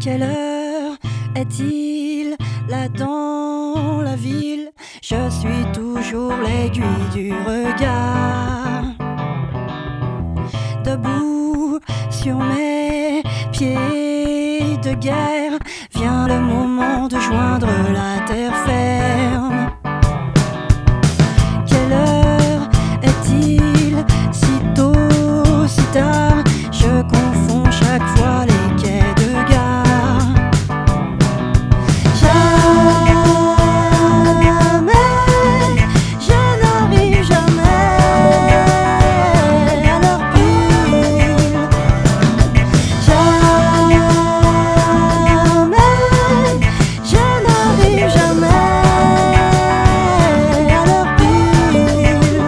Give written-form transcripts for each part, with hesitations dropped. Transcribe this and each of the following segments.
Quelle heure est-il là dans la ville? Je suis toujours l'aiguille du regard. Debout sur mes pieds de guerre, vient le moment de joindre la terre ferme. Quelle heure est-il? Si tôt, si tard, je confonds chaque fois les quais de gare. Jamais, je n'arrive jamais à l'heure pile. Jamais, je n'arrive jamais à l'heure pile.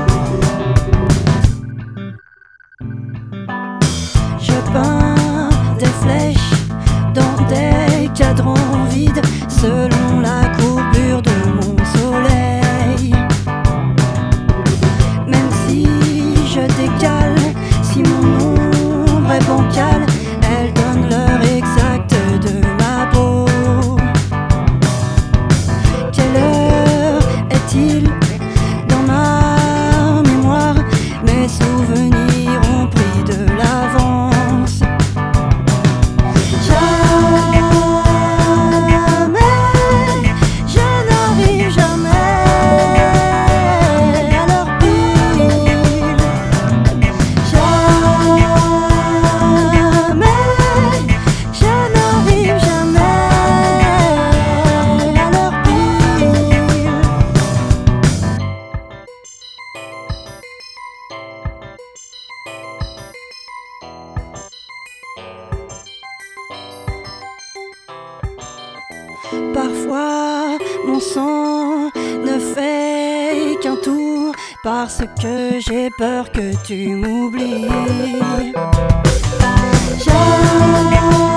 Je peins des flèches dans des cadrans vides selon la courbure de mon soleil. Même si je décale, si mon ombre est bancale, elle donne l'heure exacte de ma peau. Quelle heure est-il dans ma mémoire? Mes souvenirs ont pris de l'avance. Jamais, je n'arrive jamais à l'heure pile. Jamais, je n'arrive jamais à l'heure pile. Parfois, mon sang ne fait qu'un tour parce que j'ai peur que tu m'oublies. Jamais